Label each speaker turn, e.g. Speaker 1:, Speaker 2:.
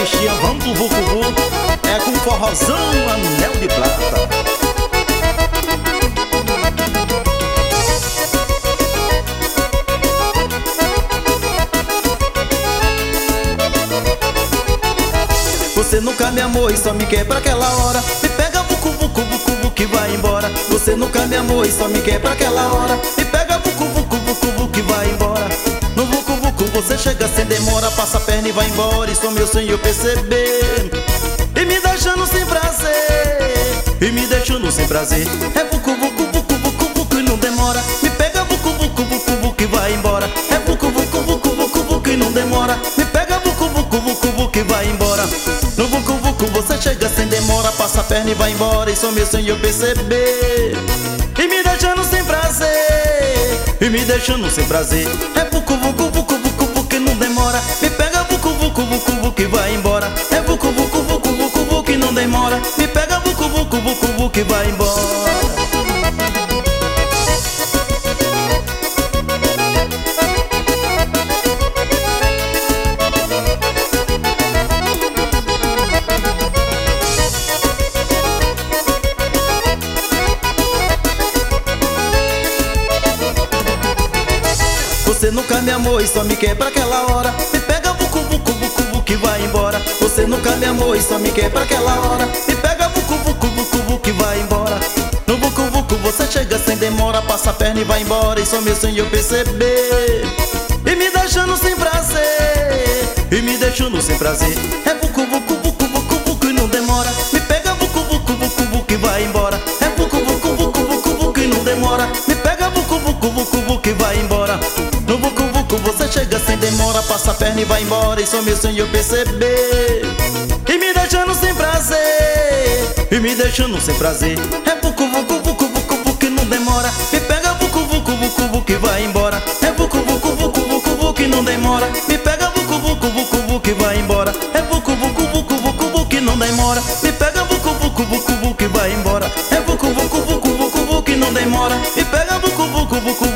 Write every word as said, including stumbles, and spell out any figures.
Speaker 1: festinha, vamos pro vucu vucu. É com forrozão, anel de prata. Você nunca me amou e só me quer pra aquela hora. Me pega vucu vucu vucu vucu que vai embora. Você nunca me amou e só me quer pra aquela hora. Me pega vucu vucu vucu vucu que vai embora. No vucu vucu você chega sem demora, passa a perna e vai embora. E sumiu sem eu perceber, e me deixando sem prazer, e me deixando sem prazer. É vucu vucu vucu vucu vucu e não demora. Me pega vucu vucu vucu vucu que vai embora. É vucu vucu vucu vucu vucu e não demora. Me pega vucu vucu vucu vucu que vai embora. No vucu vucu você chega sem demora, passa a perna e vai embora. E sumiu sem eu perceber, e me deixando sem prazer, e me deixando sem prazer. É vucu vucu vucu vucu vucu que não demora. Me pega vucu vucu vucu vucu que vai embora. É vucu vucu vucu vucu vucu que não demora. Me pega vucu vucu vucu vucu que vai embora. Você nunca me amou e só me quer pra aquela hora. Me pega vucu vucu vucu vucu que vai embora. Você nunca me amou e só me quer pra aquela hora. Me pega vucu vucu vucu vucu que vai embora. No vucu vucu você chega sem demora, passa a perna e vai embora. E sumiu sem eu perceber, e me deixando sem prazer, e me deixando sem prazer. É vucu vucu vucu vucu vucu e não demora. Me pega vucu vucu vucu vucu que vai embora. É vucu vucu vucu vucu vucu e não demora. Me pega vucu vucu vucu vucu que vai embora. No vucu vucu você chega sem demora, passa a perna e vai embora. E sumiu sem eu perceber, e me deixando sem prazer, e me deixando sem prazer. É vucu vucu vucu vucu vucu que não demora. Me pega vucu vucu vucu vucu que vai embora. É vucu vucu vucu vucu vucu que não demora. Me pega vucu vucu vucu vucu que vai embora. É vucu vucu vucu vucu vucu que não demora. Me pega vucu vucu vucu vucu que vai embora. É vucu vucu vucu vucu vucu que não demora. Me pega vucu vucu vucu